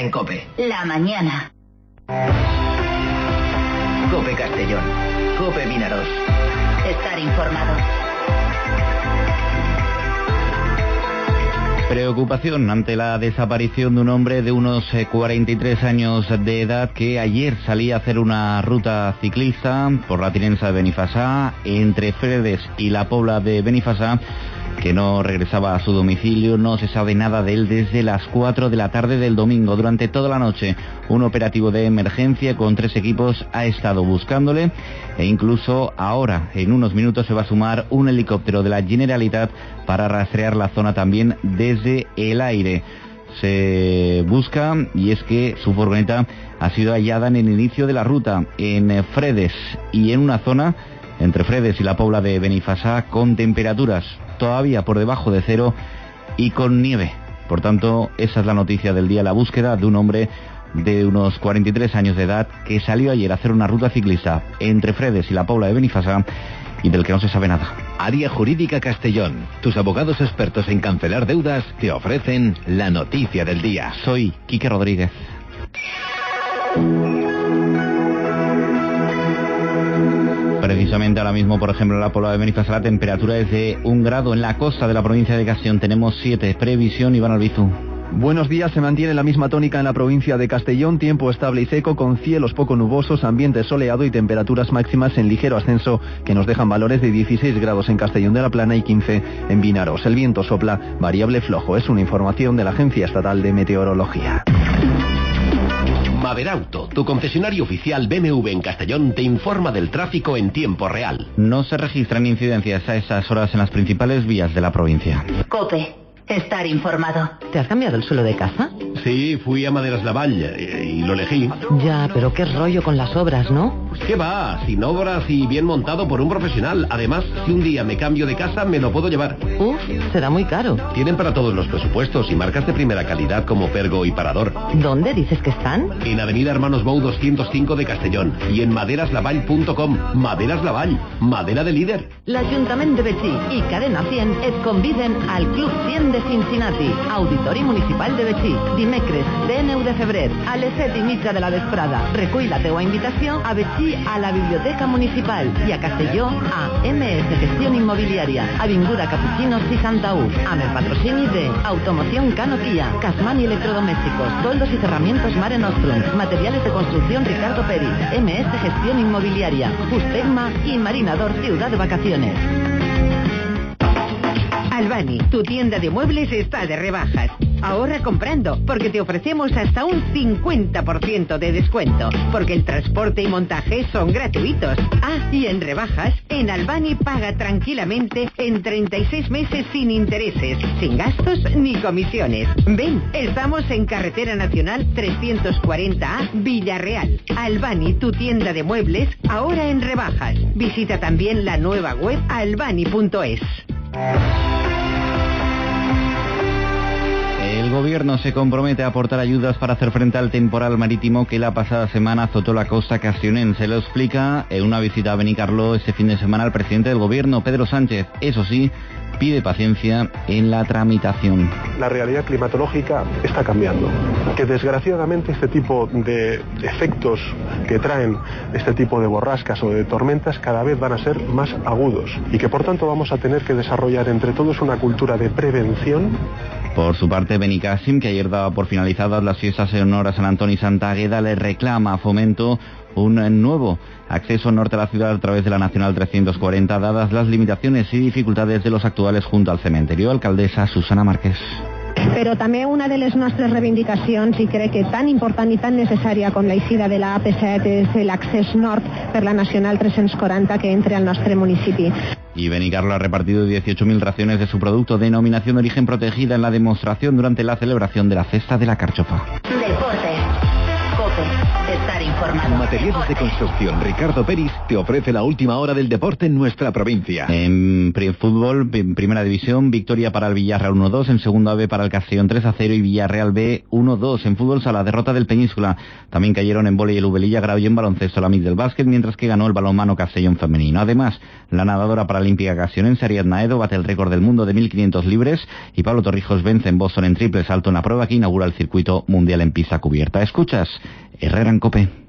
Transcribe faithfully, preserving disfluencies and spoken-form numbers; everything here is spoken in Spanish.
en COPE. La mañana. COPE Castellón. COPE Vinaros. Estar informado. Preocupación ante la desaparición de un hombre de unos cuarenta y tres años de edad que ayer salía a hacer una ruta ciclista por la Tinensa de Benifasá, entre Fredes y la Pobla de Benifasá, que no regresaba a su domicilio. No se sabe nada de él desde las cuatro de la tarde del domingo. Durante toda la noche, un operativo de emergencia con tres equipos ha estado buscándole, e incluso ahora, en unos minutos, se va a sumar un helicóptero de la Generalitat para rastrear la zona también desde el aire. Se busca, y es que su furgoneta ha sido hallada en el inicio de la ruta, en Fredes, y en una zona entre Fredes y la Pobla de Benifasá, con temperaturas todavía por debajo de cero y con nieve. Por tanto, esa es la noticia del día, la búsqueda de un hombre de unos cuarenta y tres años de edad que salió ayer a hacer una ruta ciclista entre Fredes y la Pobla de Benifasá y del que no se sabe nada. Área Jurídica Castellón. Tus abogados expertos en cancelar deudas te ofrecen la noticia del día. Soy Quique Rodríguez. Precisamente ahora mismo, por ejemplo, en la Pobla de Benifasá la temperatura es de un grado. En la costa de la provincia de Castellón tenemos siete. Previsión, Iván Albizu. Buenos días, se mantiene la misma tónica en la provincia de Castellón, tiempo estable y seco, con cielos poco nubosos, ambiente soleado y temperaturas máximas en ligero ascenso, que nos dejan valores de dieciséis grados en Castellón de la Plana y quince en Vinaros. El viento sopla variable flojo, es una información de la Agencia Estatal de Meteorología. Maverauto, tu concesionario oficial B M W en Castellón, te informa del tráfico en tiempo real. No se registran incidencias a estas horas en las principales vías de la provincia. COPE. Estar informado. ¿Te has cambiado el suelo de casa? Sí, fui a Maderas Laval y, y lo elegí. Ya, pero qué rollo con las obras, ¿no? ¿Qué va? Sin obras y bien montado por un profesional. Además, si un día me cambio de casa, me lo puedo llevar. Uf, será muy caro. Tienen para todos los presupuestos y marcas de primera calidad como Pergo y Parador. ¿Dónde dices que están? En Avenida Hermanos Bou doscientos cinco de Castellón y en maderas lavall punto com. Maderas Lavall, madera de líder. L'Ajuntament de Betxí i Cadena cent et conviden al Club cent de Cincinnati, Auditori Municipal de Betxí, dimecres dinou de febrer, a les set i mitja de la vesprada. Recull la teua invitació a Betxí a la Biblioteca Municipal i a Castelló a M S Gestión Inmobiliaria, Avinguda Cappuccino seixanta-u, amb el patrocini de Automoción Cano Kia, Casmani Electrodomésticos, Toldos y Cerramientos Mare Nostrum, Materiales de Construcción Ricardo Pérez, M S Gestión Inmobiliaria, Fustegma y Marinador Ciudad de Vacaciones. Albani, tu tienda de muebles está de rebajas. Ahorra comprando, porque te ofrecemos hasta un cincuenta por ciento de descuento, porque el transporte y montaje son gratuitos. Ah, y en rebajas, en Albani paga tranquilamente en treinta y seis meses sin intereses, sin gastos ni comisiones. Ven, estamos en Carretera Nacional trescientos cuarenta A, Villarreal. Albani, tu tienda de muebles, ahora en rebajas. Visita también la nueva web albani punto es. El gobierno se compromete a aportar ayudas para hacer frente al temporal marítimo que la pasada semana azotó la costa castellonense. Lo explica en una visita a Benicarló este fin de semana el presidente del gobierno, Pedro Sánchez. Eso sí, pide paciencia en la tramitación. La realidad climatológica está cambiando, que desgraciadamente este tipo de efectos que traen este tipo de borrascas o de tormentas cada vez van a ser más agudos y que por tanto vamos a tener que desarrollar entre todos una cultura de prevención. Por su parte, Benicàssim, que ayer daba por finalizadas las fiestas en honor a San Antonio y Santa Águeda, le reclama a Fomento un nuevo acceso norte a la ciudad a través de la Nacional trescientos cuarenta, dadas las limitaciones y dificultades de los actuales junto al cementerio. Alcaldesa Susana Márquez. Però també una de les nostres reivindicacions, i crec que tan important i tan necessària com la eixida de la A P set, és l'accés nord per la Nacional trescientos cuarenta que entre al nostre municipi. Y Benicarló ha repartido dieciocho mil raciones de su producto denominación de origen protegida en la demostración durante la celebración de la Festa de la Carchofa. Deporte. COPE. Cope, estar informado. Materiales de construcción Ricardo Peris te ofrece la última hora del deporte en nuestra provincia. En fútbol, en primera división, victoria para el Villarreal uno dos, en segunda B para el Castellón tres a cero y Villarreal B uno dos. En fútbol sala, derrota del Península. También cayeron en vóley el Ubelilla Grau y en baloncesto la Mix del Básquet, mientras que ganó el balonmano Castellón femenino. Además, la nadadora paralímpica castellonense Ariadna Edo bate el récord del mundo de mil quinientos libres y Pablo Torrijos vence en Boston en triple salto, una prueba que inaugura el circuito mundial en pista cubierta. Escuchas Herrera en Cope.